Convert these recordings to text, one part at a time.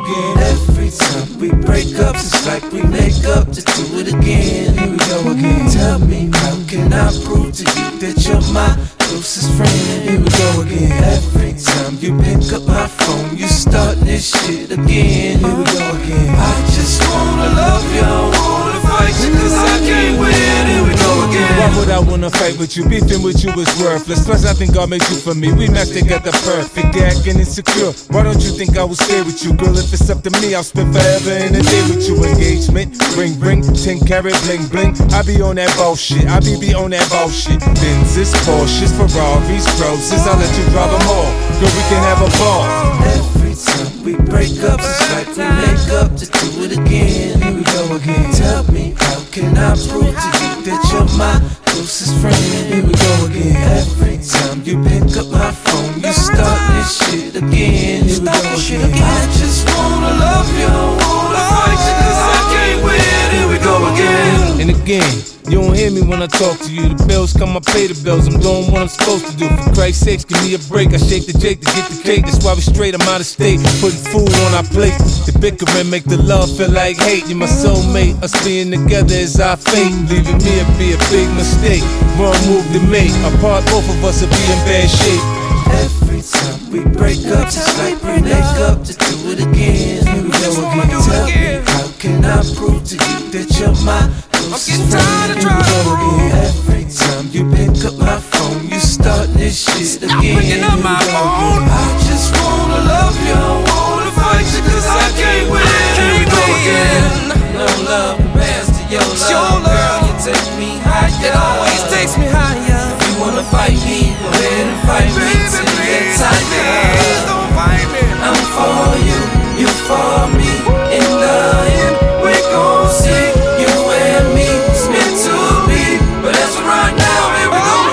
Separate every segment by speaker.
Speaker 1: again. Every time we break up, it's like we make up to do it again. Here we go again. Tell me, how can I prove to you that you're my closest friend? Here we go again. Every time you pick up my phone, you start this shit again. Here we go again. I just wanna love you, I wanna fight you, cause I can't win. Here we go again.
Speaker 2: Why would I wanna fight with you? Beefing with you is worthless. Plus I think God made you for me. We matched together perfect. You're acting insecure. Why don't you think I will stay with you? Girl, if it's up to me, I'll spend forever in a day with you. Engagement, ring ring, 10 carat bling bling. I be on that bullshit, I be on that bullshit. Benzes, Porsches, Ferraris, Roses, I'll let you drive them all. Girl, we can have a ball.
Speaker 1: Every time we break up, it's like we make up to do it again. Here we go again. Tell me, how can I prove to you that you're my closest friend? Here we go again. Every time you pick up my phone, you start this shit again. Here we go again. I just wanna love you, I wanna fight you, cause I can't win. Here we go again.
Speaker 2: And again, you don't hear me when I talk to you. The bills come, I pay the bills. I'm doing what I'm supposed to do. For Christ's sakes, give me a break. I shake the Jake to get the cake. That's why we straight, I'm out of state. Putting food on our plate. The bickering make the love feel like hate. You're my soulmate. Us being together is our fate. Leaving me would be a big mistake. Wrong move to make. Apart, both of us will be in bad shape.
Speaker 1: Every time we break up, it's like we make up to do it again. Here we go again. Tell me, how can I prove to you that you're my closest friend? Here we go again. Every time you pick up my phone, you start this shit again. Here we go again. I just wanna love you, I wanna fight you, cause I can't win. Here we go again. No love compares to your love, girl. You take me higher. It always takes me higher. If you wanna fight me, go ahead and fight me till you get tired. Don't fight me. I'm for you, you for me. In the end, we gon' see you and me. It's meant to be, but as of right now, here we go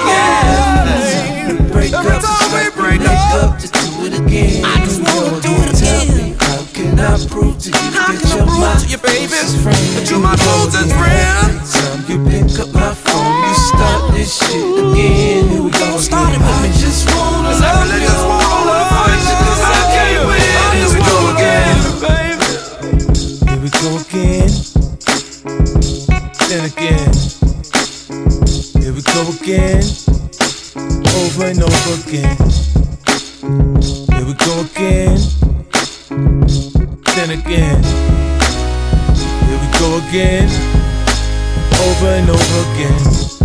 Speaker 1: again. We break up, it's like we make up to do it again. I just wanna do it again. Tell me, how can I prove to you that you're my closest friend?
Speaker 3: That you're my closest friend.
Speaker 1: Every time you pick up my phone, you start this shit again. Here we go again. I just wanna love you, I wanna fight you, cause I can't win. Here we go again, baby.
Speaker 2: Here we go again. Then again. Here we go again. Over and over again. Here we go again. Then again. Here we go again. Over and over again.